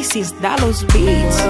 This is Dallos Beats.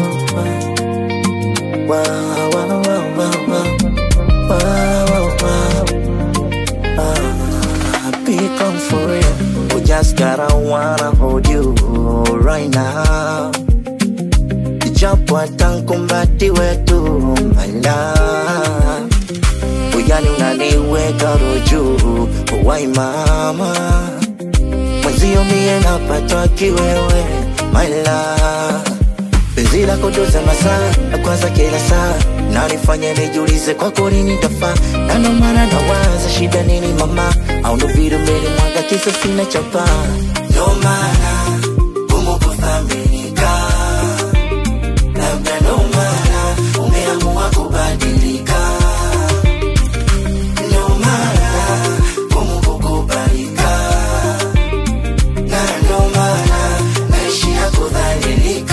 Become for real. We just gotta wanna hold you right now. Japo atankumbati wetu my love. Uyani unaniweka roju why mama. Mwenzio mie napatwa kiwewe my love. Penzi lako doza masaa kwanza kila saa na nifanye nijulize kwako nini tafaa. Na ndo maana nawaza shida nini mama. Au ndo vile mbele mwanga kisa sina chapa. Ndo maana umukuthamika. Labda ndo maana umeamua kubadilika. Ndo maana umukukubalika. Na ndo maana naishia kudhalilika.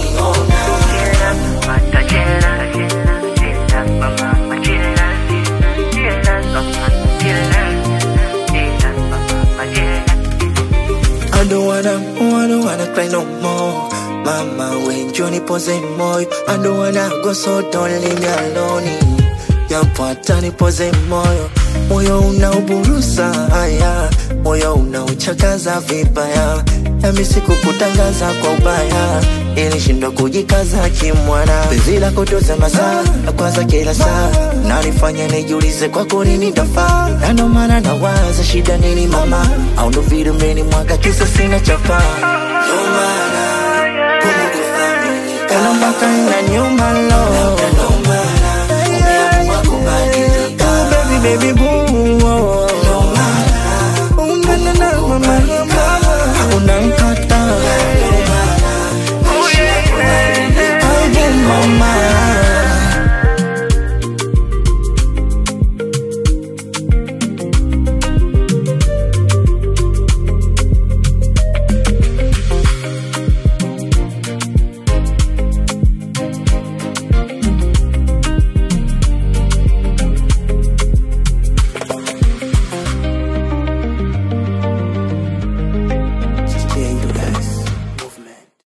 I don't wanna cry no more. Mama, when Johnny pose moyo. I don't wanna go, so don't leave me alone. Japo atani pose moyo. Moyo unauburusa haya. Moyo unauchakaza vibaya. Nami sikukutangaza kwa ubaya. Nilishindwa kujikaza kimwana. Penzi lako doza masaa kwanza kila saa na nifanye nijulize kwako nini tafaa. Na ndo maana nawaza shida nini mama. Au ndo vile mbele mwanga kisa sina chapa. Ndo maana umukuthamika. Kana mpaka inaniuma lo. Ndo maana umeamua kubadilika. Oh baby baby boy.